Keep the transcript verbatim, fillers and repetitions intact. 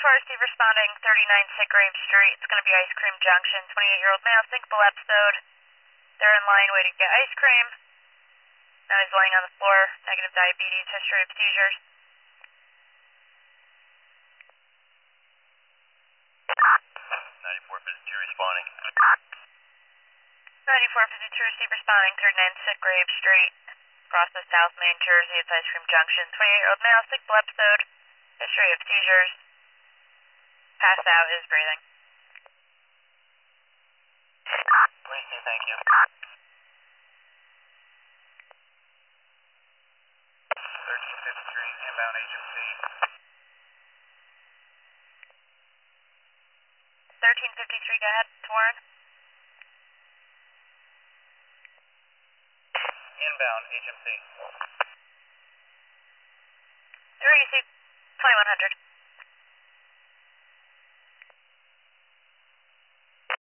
four, receive responding, thirty-nine Sick Grave Street. It's going to be Ice Cream Junction. twenty-eight-year-old male, thinkable episode. They're in line waiting to get ice cream. Now he's laying on the floor, negative diabetes, history of seizures. ninety-four fifty-two responding. ninety-four fifty-two, receive responding, thirty-nine Sick Grave Street. Across the South Main, Jersey, it's Ice Cream Junction. twenty-eight-year-old male, thinkable episode, history of seizures. Passed out, is breathing. Wasting, thank you. thirteen fifty-three, inbound H M C. thirteen fifty-three, go ahead, Warren. Inbound H M C. three, receive twenty-one hundred.